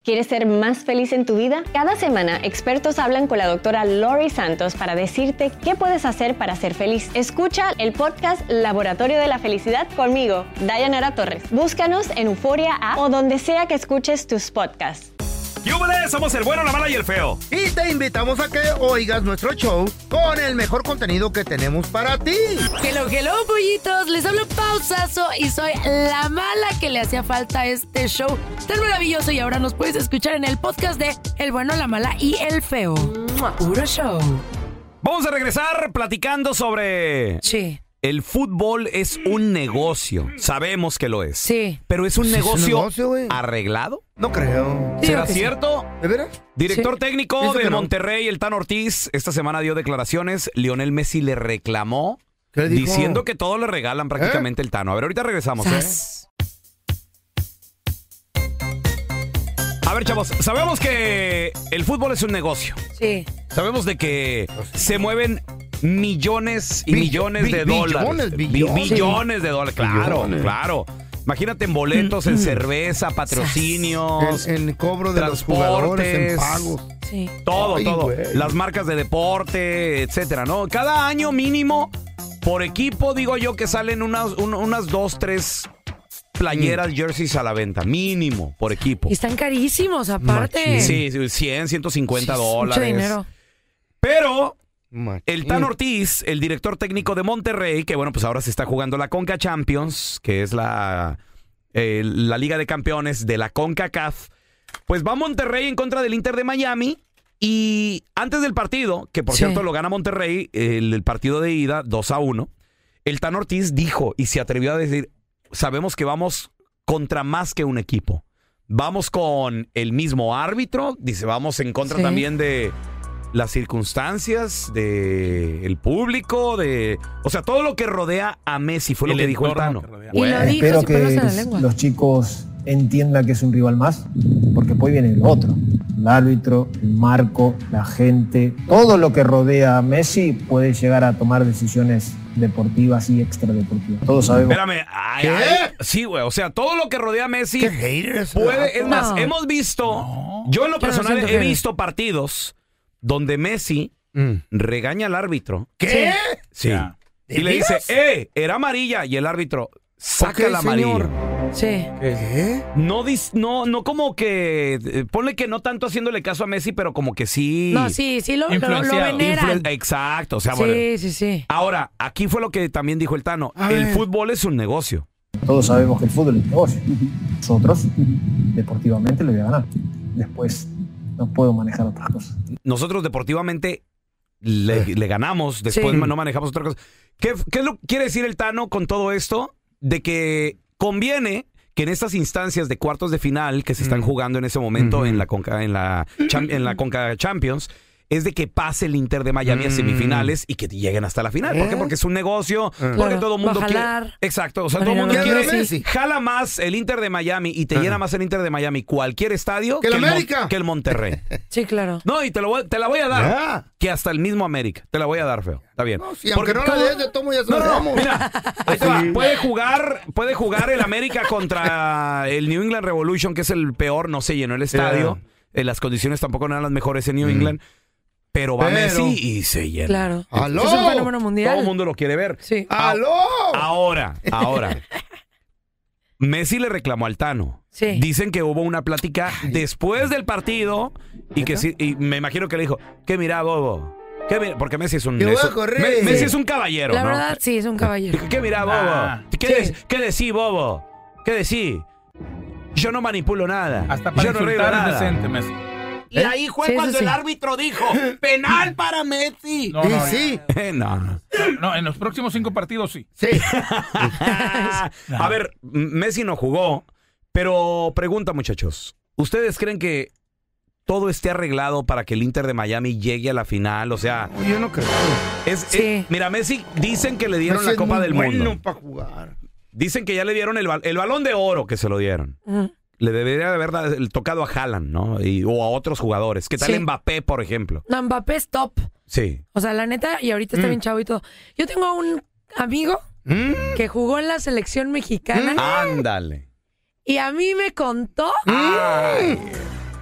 ¿Quieres ser más feliz en tu vida? Cada semana, expertos hablan con la doctora Lori Santos para decirte qué puedes hacer para ser feliz. Escucha el podcast Laboratorio de la Felicidad conmigo, Dayanara Torres. Búscanos en Euforia App o donde sea que escuches tus podcasts. ¡Yúbales! Somos el bueno, la mala y el feo. Y te invitamos a que oigas nuestro show con el mejor contenido que tenemos para ti. Hello, pollitos. Les hablo Pausazo y soy la mala que le hacía falta a este show tan maravilloso. Y ahora nos puedes escuchar en el podcast de El bueno, la mala y el feo. Puro show. Vamos a regresar platicando sobre... Sí. El fútbol es un negocio. Sabemos que lo es. Sí. Pero ¿es un negocio, güey. arreglado? No creo. Sí, ¿Será creo que cierto? ¿De veras? Director Sí. técnico Dice que de no. Monterrey, el Tano Ortiz, esta semana dio declaraciones. Lionel Messi le reclamó, ¿Qué le dijo? diciendo que todo le regalan prácticamente el Tano. A ver, ahorita regresamos, Sas. A ver, chavos, sabemos que el fútbol es un negocio. Sí. Sabemos de que se mueven millones y millones de dólares. Billones de dólares, claro, Billones. claro. Imagínate en boletos, en cerveza, patrocinios, En cobro de los transportes, jugadores, en pagos. Sí. todo, Ay, todo. güey. Las marcas de deporte, etcétera, ¿no? Cada año mínimo, por equipo, digo yo que salen unas 2, 3 playeras, jerseys a la venta. Mínimo, por equipo. Y están carísimos, aparte. Sí, 100, 150 dólares. Mucho dinero. Pero Machín. el Tano Ortiz, el director técnico de Monterrey, que bueno, pues ahora se está jugando la Conca Champions, que es la Liga de Campeones de la CONCACAF, pues va Monterrey en contra del Inter de Miami. Y antes del partido, que por Sí. cierto lo gana Monterrey, el partido de ida 2-1, el Tano Ortiz dijo y se atrevió a decir, sabemos que vamos contra más que un equipo. Vamos con el mismo árbitro, dice, vamos en contra Sí. también de las circunstancias, de el público, o sea, todo lo que rodea a Messi fue lo que dijo el Tano. Y lo dijo Espero sin pelos en la que lengua. los chicos entiendan que es un rival más, porque después viene el otro. El árbitro, el marco, la gente, todo lo que rodea a Messi puede llegar a tomar decisiones deportivas y extradeportivas. Todos sabemos. Espérame, sí, güey, o sea, todo lo que rodea a Messi Qué hater ese puede, es vato. más, No. hemos visto, yo en lo Yo no personal siento he que- visto partidos donde Messi regaña al árbitro. ¿Qué? Sí. Ya. Y le dice, era amarilla. Y el árbitro saca qué, la amarilla. señor? Sí. ¿Qué? No como que, ponle que no tanto haciéndole caso a Messi, pero como que sí. No, sí, lo Influenciado. veneran. Exacto, o sea, bueno. Sí. Ahora, aquí fue lo que también dijo el Tano. A El ver. fútbol es un negocio. Todos sabemos que el fútbol es un negocio. Nosotros, deportivamente, le voy a ganar. Después, no puedo manejar otras cosas. Nosotros deportivamente le ganamos, después Sí. no manejamos otra cosa. ¿Qué es lo que quiere decir el Tano con todo esto? De que conviene que en estas instancias de cuartos de final que se están jugando en ese momento en la Conca Champions, es de que pase el Inter de Miami a semifinales y que lleguen hasta la final. ¿Por qué? Porque es un negocio, porque Claro, todo el mundo va a quiere. jalar. Exacto, o sea, Va a todo el mundo llenar quiere. a Messi. Jala más el Inter de Miami y te llena más el Inter de Miami cualquier estadio ¿Que el el América? que el Monterrey. Sí, claro. No, y te la voy a dar. Ya. Que hasta el mismo América. Te la voy a dar, feo. Está bien. No, si aunque no la des, de tomo ya No, sabemos. mira, ahí te va. Puede jugar el América contra el New England Revolution, que es el peor, no se llenó el estadio. Las condiciones tampoco eran las mejores en New England. Pero va Messi y se llena. Claro. ¡Aló! Es un fenómeno mundial. Todo el mundo lo quiere ver. Sí. ¡Aló! Ahora. Messi le reclamó al Tano. Sí. Dicen que hubo una plática después del partido y que sí, y me imagino que le dijo, ¿qué mira, bobo? Porque Messi es un... Te voy a correr. Messi es un caballero, La ¿no? verdad, sí, es un caballero. ¿Qué mira, bobo? Ah, ¿Qué decís, bobo? ¿Qué decís? Yo no manipulo nada. Hasta para yo no arreglo insultar es nada. decente, Messi. Y ahí fue Sí, eso cuando sí. el árbitro dijo, penal para Messi. No, y no, sí. No. No, en los próximos 5 partidos sí. Sí. A ver, Messi no jugó, pero pregunta, muchachos. ¿Ustedes creen que todo esté arreglado para que el Inter de Miami llegue a la final? O sea, Yo no creo. Sí. mira, Messi dicen que le dieron Messi la es Copa muy del bueno Mundo. para jugar. Dicen que ya le dieron el balón de oro que se lo dieron. Ujú. Le debería de haber tocado a Haaland, ¿no? O a otros jugadores. ¿Qué tal Sí. Mbappé, por ejemplo? No, Mbappé es top. Sí. O sea, la neta, y ahorita está bien chavo y todo. Yo tengo un amigo que jugó en la selección mexicana Ándale. y a mí me contó Ay.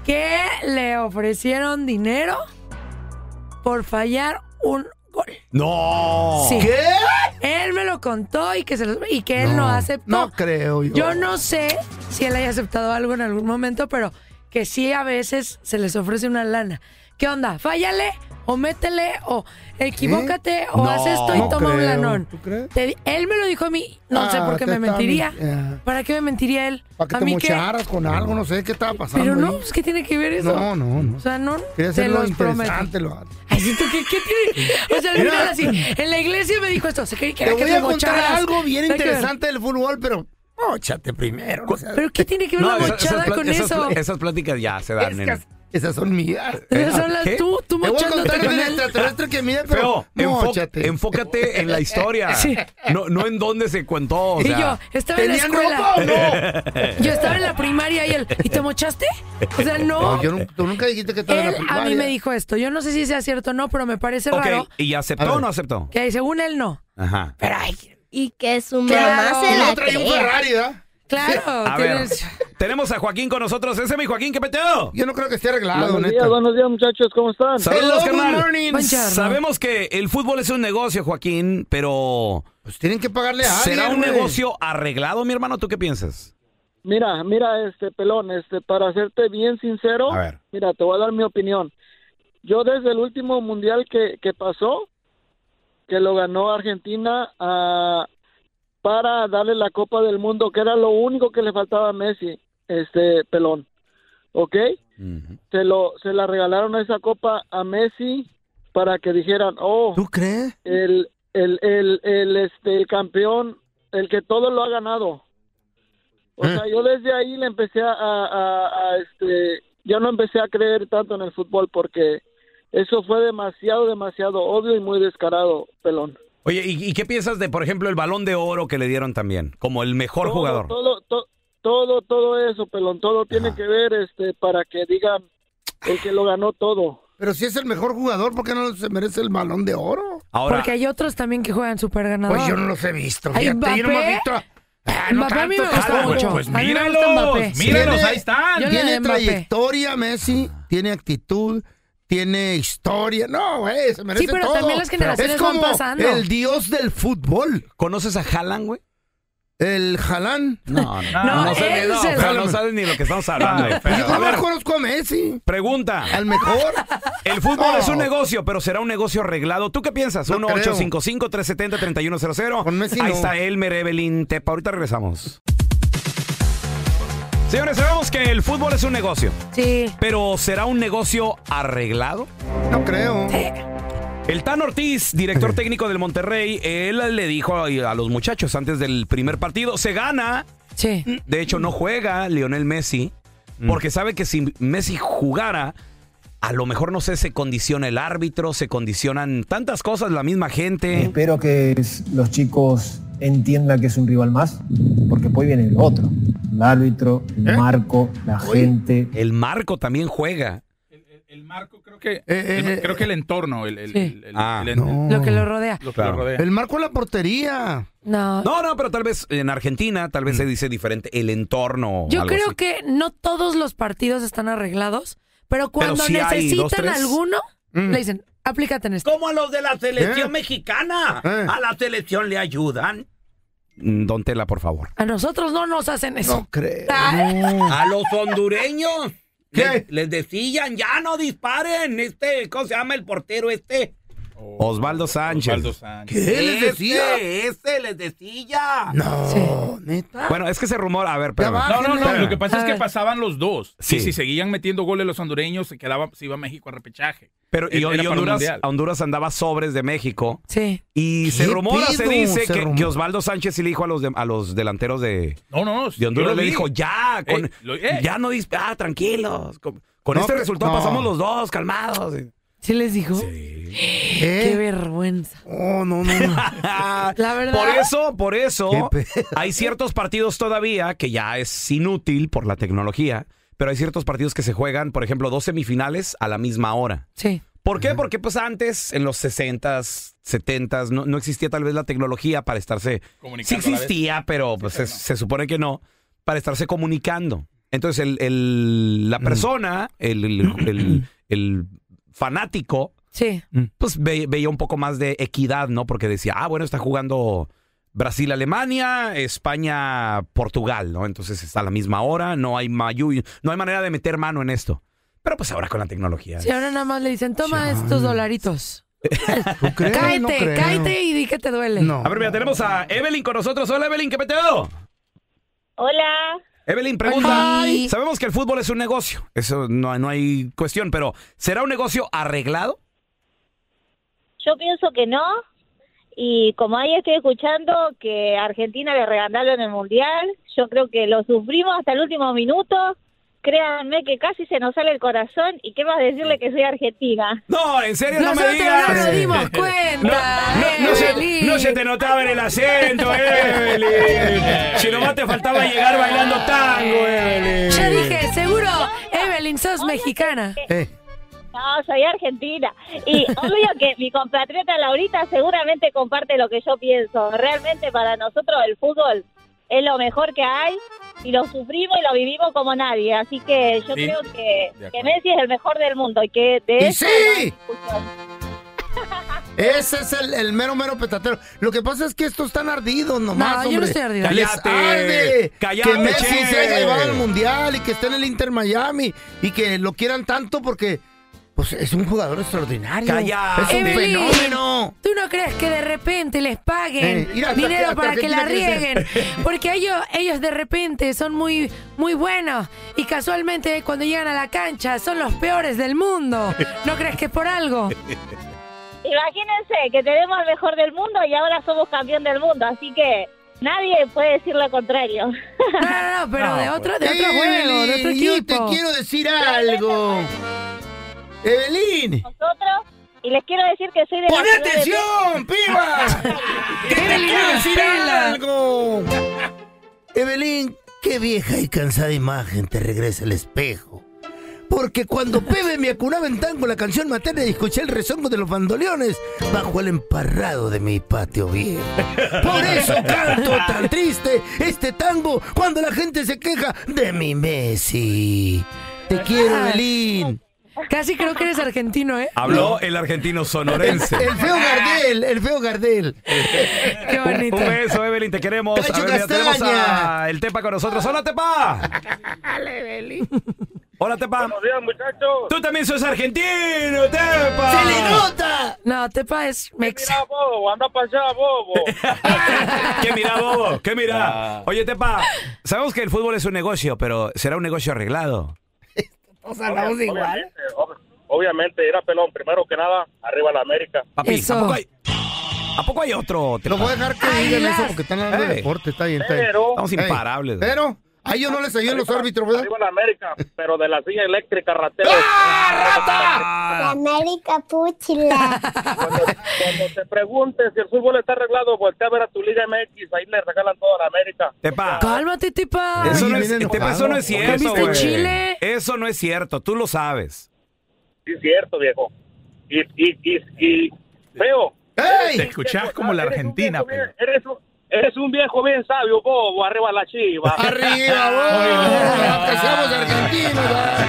que le ofrecieron dinero por fallar un gol. ¡No! Sí. ¿Qué? Él me lo contó y que él no aceptó. No creo yo. Yo no sé si él haya aceptado algo en algún momento, pero que sí a veces se les ofrece una lana. ¿Qué onda? Fállale o métele o equivócate o No. haz esto y No toma un creo. lanón. ¿Tú crees? Él me lo dijo a mí. No sé por qué te me mentiría. estaba- ¿Para qué me mentiría él? Para que ¿A te mí qué? mocharas con algo, no sé qué estaba pasando. Pero no, ahí. pues, ¿qué tiene que ver eso? No. O sea, no, Quería te hacerlo los prometo. interesante. Ay, siento que, ¿qué tiene? O sea, al Mira. final así, en la iglesia me dijo esto. Te que voy me a contar mocharas. algo bien Nada que ver. interesante del fútbol, pero móchate primero. No seas- ¿Pero qué tiene que ver una mochada con eso? Esas pláticas ya se dan. Es que esas son mías. Esas son las ¿Qué? tú Te voy a mochándote contar con del él. extraterrestre que mide, pero Feo, móchate. enfócate en la historia. Sí. No en dónde se contó. O Y sea, yo estaba en la ¿Tenían escuela. ropa o no? Yo estaba en la primaria y él, ¿y te mochaste? O sea, no. No, tú nunca dijiste que estabas en Él la a primaria. mí me dijo esto. Yo no sé si sea cierto o no, pero me parece Ok, raro ¿y A aceptó ver. o no aceptó? que según él no. Ajá. Pero ay, Y que su Claro. mamá se Y la no traía un crea. Ferrari, ¿verdad? claro. A ver, tienes- tenemos a Joaquín con nosotros. Ese es mi Joaquín, ¿qué peteo? Yo no creo que esté arreglado, neta. Buenos días, muchachos, ¿cómo están? Saludos, Hello, carnal. good morning. Buongiorno. Sabemos que el fútbol es un negocio, Joaquín, pero Pues tienen que pagarle a alguien, ¿será un güey. negocio arreglado, mi hermano? ¿Tú qué piensas? Mira, pelón, para serte bien sincero, A ver. mira, te voy a dar mi opinión. Yo desde el último mundial que pasó, que lo ganó Argentina, para darle la Copa del Mundo, que era lo único que le faltaba a Messi, pelón, ¿ok? Se la regalaron esa Copa a Messi para que dijeran, oh, ¿Tú crees? el campeón, el que todo lo ha ganado. O sea, yo desde ahí le empecé yo no empecé a creer tanto en el fútbol porque eso fue demasiado obvio y muy descarado, pelón. Oye, ¿y qué piensas de, por ejemplo, el Balón de Oro que le dieron también, como el mejor jugador? Todo eso, pelón, todo tiene que ver, para que digan el que lo ganó todo. Pero si es el mejor jugador, ¿por qué no se merece el Balón de Oro? Ahora, Porque hay otros también que juegan súper ganador. Pues yo no los he visto, Ay, fíjate, yo no me he Mbappé. visto. No Mbappé a mí me tanto, gusta tampoco. mucho. Pues A mí me gusta míralos, Mbappé. míralos, Tiene- ahí están. Yo le Tiene de Mbappé. trayectoria, Messi, tiene actitud, tiene historia. No, güey, se merece Sí, pero todo. también las generaciones es como van pasando. el dios del fútbol, ¿conoces a Haaland, güey? el Jalán. No, No, sé, él se no lo- sabes ni lo que estamos hablando. Pues yo A no ver, conozco a Messi, pregunta. al mejor. El fútbol No. es un negocio, pero será un negocio arreglado. ¿Tú qué piensas? No 1-855-370-3100. Con Messi Ahí no. está Elmer, Evelyn, Tepa. Ahorita regresamos. Señores, sabemos que el fútbol es un negocio, Sí. pero ¿será un negocio arreglado? No creo. El Tan Ortiz, director técnico del Monterrey, él le dijo a los muchachos antes del primer partido, se gana. Sí. De hecho, no juega Lionel Messi, porque sabe que si Messi jugara, a lo mejor, no sé, se condiciona el árbitro, se condicionan tantas cosas, la misma gente. Espero que los chicos entiendan que es un rival más, porque después viene el otro. El árbitro, el marco, la gente. El Marco también juega. El marco, creo que el entorno, Sí. no. Lo que lo rodea. lo que Claro. lo rodea. El marco de la portería. No. No, pero tal vez en Argentina, tal vez se dice diferente, el entorno. Yo algo creo así. que no todos los partidos están arreglados, pero cuando sí hay necesitan dos, tres. alguno, le dicen, aplícate en esto. Como a los de la selección ¿Eh? mexicana. ¿Eh? A la selección le ayudan. Don Tela, por favor. A nosotros no nos hacen eso. No creo. A los hondureños. ¿Qué? Les decían, ya no disparen. ¿Cómo se llama el portero Osvaldo Sánchez. Osvaldo Sánchez. ¿Qué les decía? Ese les decía. No, neta. Bueno, es que se rumora. A ver, pero. va. No, Bájenle. lo que pasa A es que ver. pasaban los dos. Sí. Y si seguían metiendo goles los hondureños, se iba México a repechaje. Pero y Era para un Honduras, mundial. Honduras andaba sobres de México. Sí. Y se ¿Qué rumora, se pedo? dice Se rumora. que Osvaldo Sánchez sí le dijo a los delanteros de No. Honduras, yo lo le vi. dijo, ya, ya no tranquilos. Con No, este pero- resultado no. pasamos los dos, calmados. ¿Sí les dijo? Qué ¿Eh? vergüenza. Oh, no. La verdad. Por eso, Qué pedo. hay ciertos partidos todavía que ya es inútil por la tecnología, pero hay ciertos partidos que se juegan, por ejemplo, 2 semifinales a la misma hora. Sí. ¿Por qué? Porque pues antes, en los 60s, 70s, no existía tal vez la tecnología para estarse... Sí Comunicando a la vez. existía, pero pues se supone que no, para estarse comunicando. Entonces la persona, el fanático, Sí. pues veía un poco más de equidad, ¿no? Porque decía, bueno, está jugando Brasil-Alemania, España-Portugal, ¿no? Entonces está a la misma hora, no hay manera de meter mano en esto. Pero pues ahora con la tecnología. Sí, ahora nada más le dicen, toma estos dolaritos. ¿Tú crees? Cáete, No creo. cáete y di que te duele. No. A ver, mira, tenemos a Evelyn con nosotros. Hola, Evelyn, ¿qué peteo? Hola. Evelyn pregunta, Ay. sabemos que el fútbol es un negocio, eso no hay cuestión, pero ¿será un negocio arreglado? Yo pienso que no. Y como ahí estoy escuchando que a Argentina le regalaron el Mundial, yo creo que lo sufrimos hasta el último minuto. Créanme que casi se nos sale el corazón. ¿Y qué más decirle que soy argentina? No, en serio, no me Nosotros digas. no nos dimos cuenta. Evelyn. No se te notaba en el acento, Evelyn. Si nomás te faltaba llegar bailando tango, Evelyn. Ya dije, seguro, Evelyn, sos mexicana. No, soy argentina. Y obvio que mi compatriota Laurita seguramente comparte lo que yo pienso. Realmente para nosotros el fútbol es lo mejor que hay y lo sufrimos y lo vivimos como nadie. Así que yo creo que Messi es el mejor del mundo y que de ¡Y eso sí! no hay discusión. Ese es el mero petatero. Lo que pasa es que estos están ardidos nomás, No, yo hombre. no estoy ardida. Les Cállate, arde cállate, que Messi che. se haya llevado al Mundial y que esté en el Inter Miami y que lo quieran tanto porque pues es un jugador extraordinario. Cállate. Es un Evelyn, fenómeno. ¿tú no crees que de repente les paguen mira, dinero hasta para que la Argentina rieguen? Porque ellos de repente son muy, muy buenos y casualmente cuando llegan a la cancha son los peores del mundo. ¿No crees que es por algo? Imagínense que tenemos el mejor del mundo y ahora somos campeón del mundo. Así que nadie puede decir lo contrario. No, pero de otro juego, de otro Evelyn, equipo. yo te quiero decir algo. Evelyn. Nosotros, y les quiero decir que soy de ¡Pon la ciudad de atención, piba! ¡Que te quiero decir pela. algo! Evelyn, qué vieja y cansada imagen te regresa el espejo. Porque cuando Pepe me acunaba en tango la canción materna y escuché el rezongo de los bandoleones bajo el emparrado de mi patio viejo. Por eso canto tan triste este tango cuando la gente se queja de mi Messi. Te quiero, Evelyn. Casi creo que eres argentino, ¿eh? Habló el argentino sonorense. El feo Gardel. Qué bonito. Un beso, Evelyn, te queremos. Cacho A ver, mira, tenemos Castaña. a el Tepa con nosotros. ¡Hola, Tepa! Hola, Tepa. Buenos días, muchachos. Tú también sos argentino, Tepa. ¡Se le nota! No, Tepa es mexa. Mira, bobo, anda para allá, bobo. ¿Qué mira, bobo? ¿Qué mira? Oye, Tepa, sabemos que el fútbol es un negocio, pero ¿será un negocio arreglado? Obviamente, era pelón. Primero que nada, arriba la América. Papi, Eso. ¿a poco hay otro, Tepa? Lo voy a dejar que digan Águilas. eso porque están hablando de Ey. deporte. Está bien, está bien. Pero, Estamos imparables. Pero, a ellos no les ayudan los árbitros, ¿verdad? arriba la América, pero de la silla eléctrica, ratero. ¡Ah, América Puchila. Cuando te preguntes si el fútbol está arreglado, voltea a ver a tu Liga MX, ahí le regalan toda la América. Tepa, Cálmate, Tepa. eso Oye, no es, viene Tepa, enojado. eso no es cierto, ¿Viste güey. Chile? Eso no es cierto, tú lo sabes. Sí, es cierto, viejo. Y feo. ¡Ey! Te escuchás como la Argentina, pero... Eres un viejo bien sabio, bobo, arriba la chiva. ¡Arriba, vos! ¡Que seamos argentinos!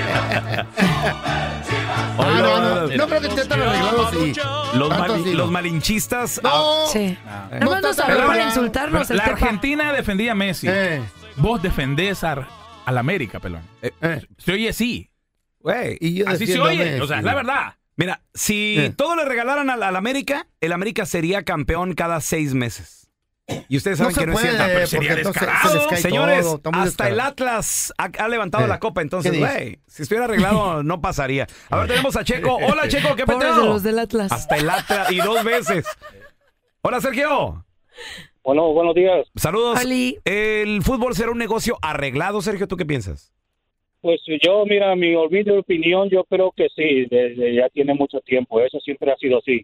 No creo que esté tan arreglado así. Tanto así, Los no. malinchistas. No. Sí. No Nomás nos está habló tan para arreglado. insultarnos el La Tepa. Argentina defendía a Messi. Eh, Vos defendés a la América, pelón. Se oye así. Güey, y yo Así se defiendo a oye. Messi. O sea, es la verdad. mira, si todo le regalaran al América, el América sería campeón cada 6 meses. Y ustedes saben que no es puede, cierto. pero sería porque entonces descarado. se les cae Señores, todo, está muy hasta el descarado. Atlas ha levantado la copa, entonces, ¿Qué dices? güey, si estuviera arreglado no pasaría. A ver, tenemos a Checo. Hola, Checo, ¿qué Pobres de peteo? los del Atlas. Hasta el Atlas y 2 veces. Hola, Sergio. Bueno, buenos días. Saludos. Oli. ¿El fútbol será un negocio arreglado, Sergio? ¿Tú qué piensas? Pues yo, mira, mi humilde opinión, yo creo que sí, desde ya tiene mucho tiempo, eso siempre ha sido así.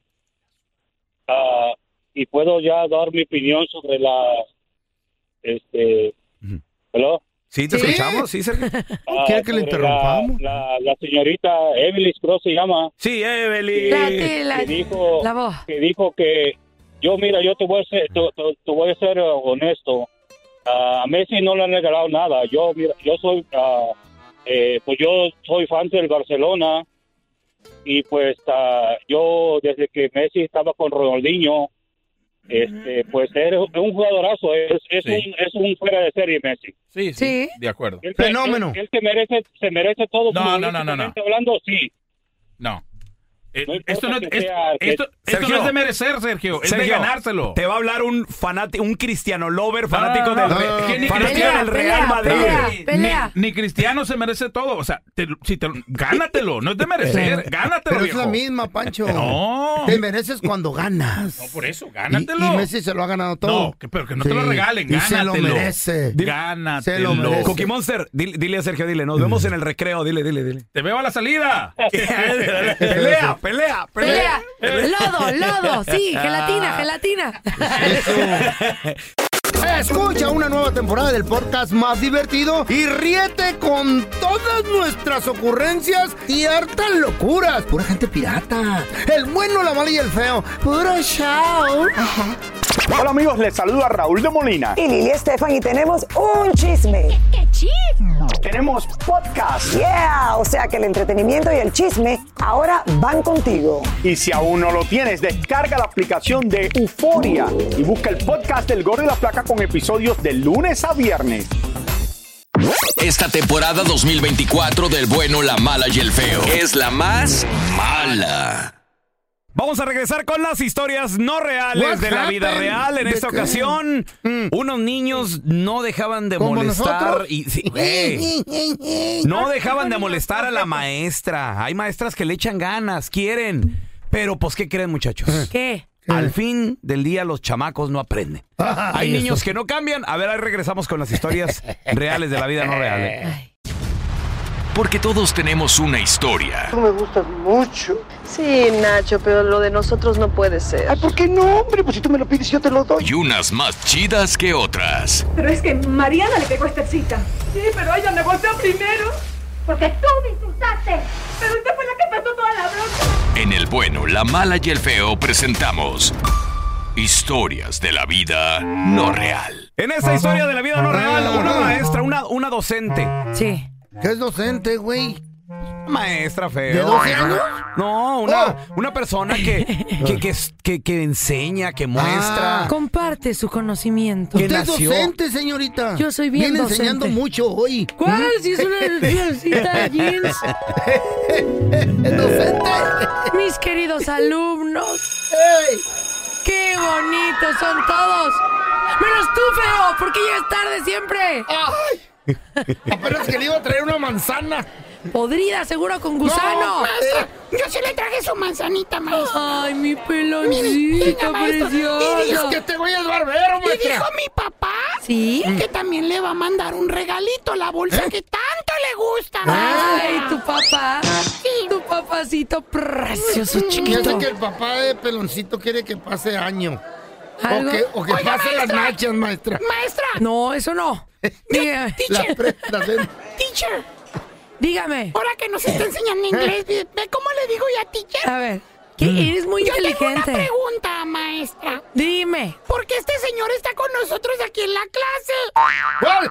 Y puedo ya dar mi opinión sobre la, ¿hello? Sí, te Sí. escuchamos, sí, Sergio. ¿Quiere que le Sobre interrumpamos? La señorita Evelyn Cruz se llama, Sí, Evelyn. La voz. que dijo que yo, mira, yo te voy a ser honesto. A Messi no le han regalado nada. Yo soy fan del Barcelona y pues yo desde que Messi estaba con Ronaldinho, pues es un jugadorazo, es un fuera de serie Messi. Sí, de acuerdo. Fenómeno. Él se merece todo. No. Hablando, sí. No. No Esto no Sergio, es de merecer, Sergio. Es de Sergio, ganárselo. Te va a hablar un Cristiano Lover, fanático del Real Pelea, Madrid. pelea. Ni Cristiano se merece todo. O sea, gánatelo. No es de merecer. Gánatelo, Pero viejo. es la misma, Pancho. No. Te mereces cuando ganas. No, por eso, gánatelo. Y Messi se lo ha ganado todo. No, pero que no te lo regalen. Y Gánatelo. se lo merece. Gánatelo. Se lo merece. Cookie Monster, dile a Sergio, nos vemos en el recreo, dile. Te veo a la salida. Pelea. Lodo, sí, gelatina. Escucha una nueva temporada del podcast más divertido y ríete con todas nuestras ocurrencias y hartas locuras. Pura gente pirata. El bueno, la mala y el feo. Puro show. Hola amigos, les saluda Raúl de Molina. Y Lili Estefan y tenemos un chisme. ¿Qué chisme? Tenemos podcast. Yeah, o sea que el entretenimiento y el chisme ahora van contigo. Y si aún no lo tienes, descarga la aplicación de Euforia y busca el podcast del Gordo y la Flaca con episodios de lunes a viernes. Esta temporada 2024 del Bueno, la Mala y el Feo es la más mala. Vamos a regresar con las historias no reales de la vida real. En esta ocasión, unos niños no dejaban de molestar. No dejaban de molestar a la maestra. Hay maestras que le echan ganas, quieren. Pero, pues, ¿qué creen, muchachos? ¿Qué? Al fin del día, los chamacos no aprenden. Hay niños que no cambian. A ver, ahí regresamos con las historias reales de la vida no real. Porque todos tenemos una historia. Tú me gustas mucho. Sí, Nacho, pero lo de nosotros no puede ser. Ay, ¿por qué no, hombre? Pues si tú me lo pides, yo te lo doy. Y unas más chidas que otras. Pero es que Mariana le pegó esta cita. Sí, pero ella me golpeó primero. Porque tú me insultaste. Pero usted fue la que pasó toda la bronca. En El Bueno, la Mala y el Feo presentamos historias de la vida no real. En esta historia de la vida no real, una maestra, una docente. Sí. ¿Qué es docente, güey? Maestra, feo. ¿De 12 años? No, una persona que enseña, que muestra. Comparte su conocimiento. Usted es docente, señorita. Yo soy bien Viene docente. enseñando mucho hoy. ¿Cuál? Si es una universidad jeans. Es docente. Mis queridos alumnos. ¡Ey! ¡Qué bonitos son todos! ¡Menos tú, feo! Porque llegas tarde siempre. ¡Ay! Apenas que le iba a traer una manzana. Podrida, seguro con gusano. No, maestra, yo sí le traje su manzanita, maestra. Ay, mi peloncito precioso. Y dijo que te voy al barbero, maestra. Y dijo mi papá que también le va a mandar un regalito, la bolsa que tanto le gusta, maestra. Ay, tu papá. Sí. Tu papacito precioso, chiquito. Yo sé que el papá de Peloncito quiere que pase año. ¿Algo? O que Oiga, pase las nachas, maestra. Maestra. No, eso no. Dígame. Teacher. Dígame. Ahora que nos está enseñando inglés, ¿ve cómo le digo ya, teacher? A ver, que eres muy inteligente. Yo tengo una pregunta, maestra. Dime. ¿Por qué este señor está con nosotros aquí en la clase? ¿Cuál?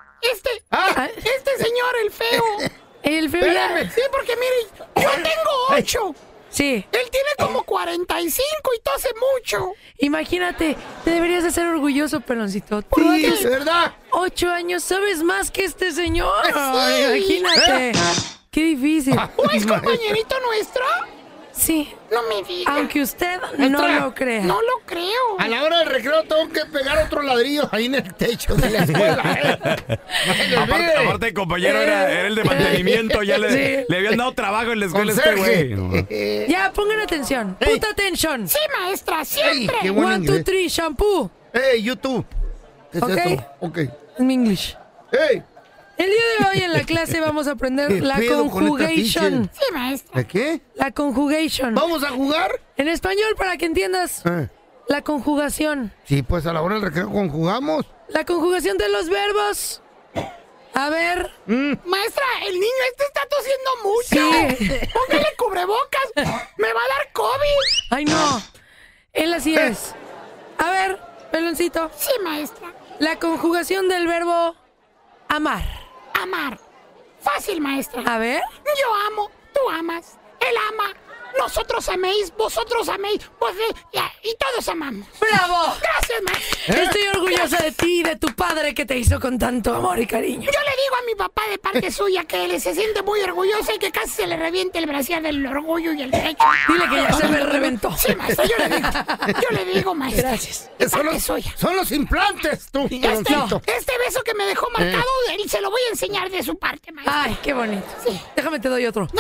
Este señor, el feo. El feo. Sí, porque mire, yo tengo 8. Sí. Él tiene como 45 y tose mucho. Imagínate, te deberías de ser orgulloso, Peloncito. Sí, es verdad. 8 años, sabes más que este señor. Sí. Imagínate. Qué difícil. ¿O es compañerito nuestro? Sí. No me diga. Aunque usted no lo crea. No lo creo. A la hora del recreo tengo que pegar otro ladrillo ahí en el techo de la escuela. Aparte, compañero, era el de mantenimiento. Ya le habían dado trabajo en la escuela a este güey. No. Ya, pongan atención. Put attention. Sí, maestra, siempre. Hey, 1, 2, 3, shampoo. Hey, YouTube. ¿Qué es esto? Ok. En English. Hey. El día de hoy en la clase vamos a aprender la conjugation. Sí, maestra. ¿De qué? La conjugation. ¿Vamos a jugar? En español, para que entiendas. La conjugación. Sí, pues a la hora del recreo conjugamos. La conjugación de los verbos. A ver. Maestra, el niño este está tosiendo mucho. Sí. Póngale cubrebocas. Me va a dar COVID. Ay, no. Él así es. A ver, Peloncito. Sí, maestra. la conjugación del verbo amar. Amar. Fácil, maestra. A ver. Yo amo, tú amas, él ama, nosotros améis, vosotros améis, pues, y todos amamos. ¡Bravo! Gracias, maestra. Estoy orgullosa de ti y de tu padre que te hizo con tanto amor y cariño. Yo le digo a mi papá de parte suya que él se siente muy orgulloso y que casi se le reviente el brasier del orgullo y el derecho. Dile que ya se me reventó. Sí, maestra, yo le digo, maestra. Gracias. Son los implantes, tú. Este beso que me dejó marcado, él se lo voy a enseñar de su parte, maestra. Ay, qué bonito. Sí. Déjame, te doy otro.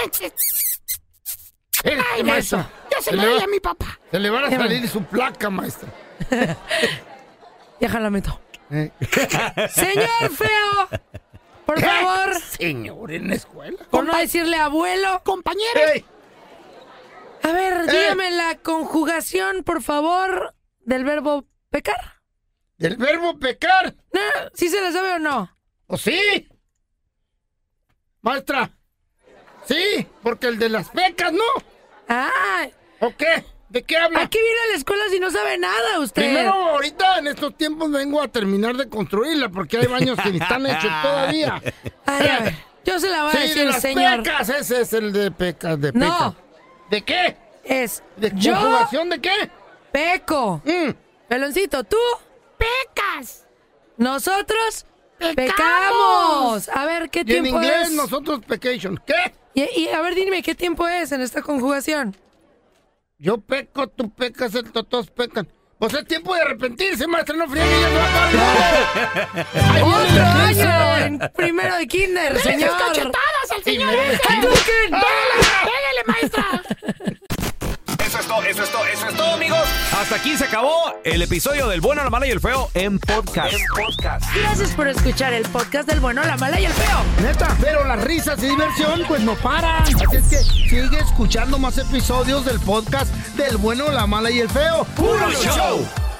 Ay, maestra. Yo se lo doy a mi papá. Se le van a salir su placa, maestra. Déjala meto. Señor feo, por favor. Señor, en la escuela. Por no decirle abuelo. Compañero. A ver, dígame la conjugación, por favor, del verbo pecar. ¿Del verbo pecar? No, ¿sí se la sabe o no? ¿O sí? Maestra. Sí, porque el de las pecas, ¿no? Ah. ¿O qué? ¿De qué habla? ¿A qué viene a la escuela si no sabe nada usted? Primero, ahorita en estos tiempos vengo a terminar de construirla porque hay baños que ni están hechos todavía. Ay, a ver, yo se la voy a decir, de las señor. Pecas, ese es el de pecas, de No. pecas. ¿De qué? Es ¿De yo conjugación de qué? peco. Peloncito, ¿tú? Pecas. Nosotros pecamos. A ver, ¿qué Y en tiempo inglés es? nosotros pecation. ¿Qué? Y a ver, dime, ¿qué tiempo es en esta conjugación? Yo peco, tú pecas, todos pecan. Pues es tiempo de arrepentirse, maestra, no friegue, ya se va a acabar. ¡Otro año en primero de kinder, señor! ¡Cachetadas al señor! ¡Pégale, maestra! Eso es todo, amigos. Hasta aquí se acabó el episodio del Bueno, la Mala y el Feo en podcast. Gracias por escuchar el podcast del Bueno, la Mala y el Feo. Neta, pero las risas y diversión pues no paran. Así es que sigue escuchando más episodios del podcast del Bueno, la Mala y el Feo. ¡Puro show!